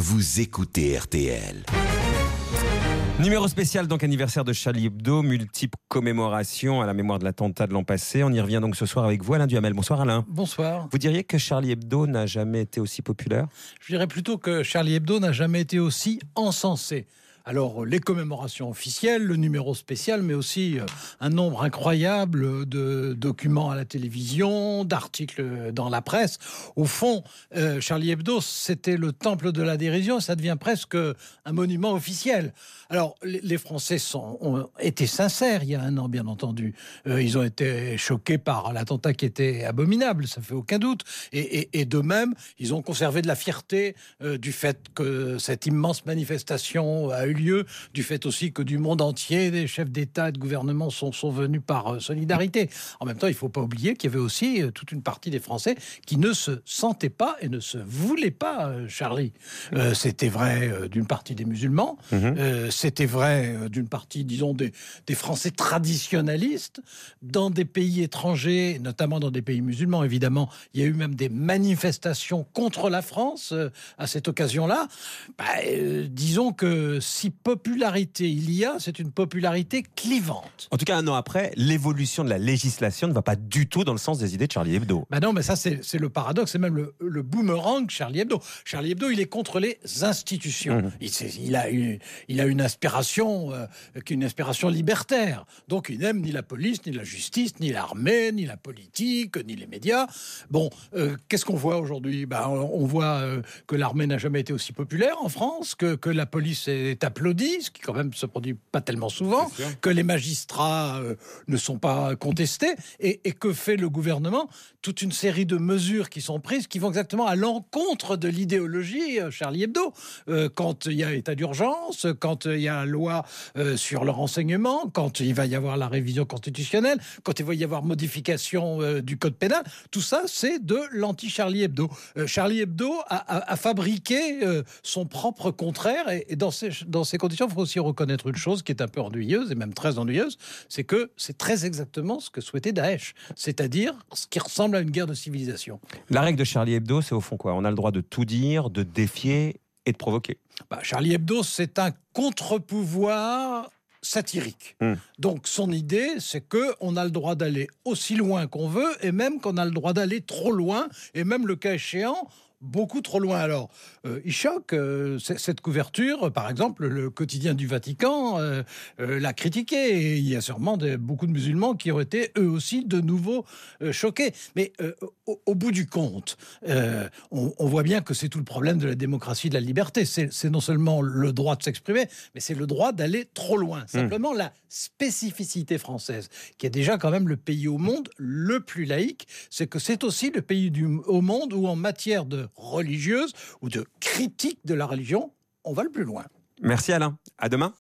vous écoutez RTL. Numéro spécial, donc anniversaire de Charlie Hebdo, multiples commémorations à la mémoire de l'attentat de l'an passé. On y revient donc ce soir avec vous, Alain Duhamel. Bonsoir Alain. Bonsoir. Vous diriez que Charlie Hebdo n'a jamais été aussi populaire ? Je dirais plutôt que Charlie Hebdo n'a jamais été aussi encensé. Alors, les commémorations officielles, le numéro spécial, mais aussi un nombre incroyable de documents à la télévision, d'articles dans la presse. Au fond, Charlie Hebdo, c'était le temple de la dérision, ça devient presque un monument officiel. Alors, les Français ont été sincères il y a un an, bien entendu. Ils ont été choqués par l'attentat qui était abominable, ça fait aucun doute. Et de même, ils ont conservé de la fierté du fait que cette immense manifestation a eu lieu, du fait aussi que du monde entier, des chefs d'État et de gouvernement sont venus par solidarité. En même temps, il ne faut pas oublier qu'il y avait aussi toute une partie des Français qui ne se sentaient pas et ne se voulaient pas Charlie. C'était vrai d'une partie des musulmans, c'était vrai d'une partie, disons, des Français traditionnalistes. Dans des pays étrangers, notamment dans des pays musulmans, évidemment, il y a eu même des manifestations contre la France à cette occasion-là. Disons que si popularité il y a, c'est une popularité clivante. En tout cas, un an après, l'évolution de la législation ne va pas du tout dans le sens des idées de Charlie Hebdo. Non, mais ça, c'est le paradoxe, c'est même le boomerang Charlie Hebdo. Charlie Hebdo, il est contre les institutions. Il a une aspiration, qui est une aspiration libertaire. Donc, il n'aime ni la police, ni la justice, ni l'armée, ni la politique, ni les médias. Bon, qu'est-ce qu'on voit aujourd'hui ? On voit que l'armée n'a jamais été aussi populaire en France, que la police est applaudie, ce qui quand même se produit pas tellement souvent, que les magistrats ne sont pas contestés, et que fait le gouvernement ? Toute une série de mesures qui sont prises, qui vont exactement à l'encontre de l'idéologie Charlie Hebdo. Quand il y a état d'urgence, quand il y a loi sur le renseignement, quand il va y avoir la révision constitutionnelle, quand il va y avoir modification du code pénal, tout ça, c'est de l'anti-Charlie Hebdo. Charlie Hebdo a fabriqué son propre contraire, et dans ces conditions, il faut aussi reconnaître une chose qui est un peu ennuyeuse, et même très ennuyeuse, c'est que c'est très exactement ce que souhaitait Daesh, c'est-à-dire ce qui ressemble à une guerre de civilisation. La règle de Charlie Hebdo, c'est au fond quoi ? On a le droit de tout dire, de défier et de provoquer. Charlie Hebdo, c'est un contre-pouvoir satirique. Donc son idée, c'est qu'on a le droit d'aller aussi loin qu'on veut, et même qu'on a le droit d'aller trop loin, et même le cas échéant, beaucoup trop loin. Alors, il choque cette couverture. Par exemple, le quotidien du Vatican l'a critiqué. Et il y a sûrement beaucoup de musulmans qui ont été, eux aussi, de nouveau choqués. Mais au bout du compte, on voit bien que c'est tout le problème de la démocratie, de la liberté. C'est non seulement le droit de s'exprimer, mais c'est le droit d'aller trop loin. Simplement, la spécificité française, qui est déjà quand même le pays au monde le plus laïque, c'est que c'est aussi le pays au monde où, en matière de religieuse ou de critique de la religion, on va le plus loin. Merci Alain, à demain.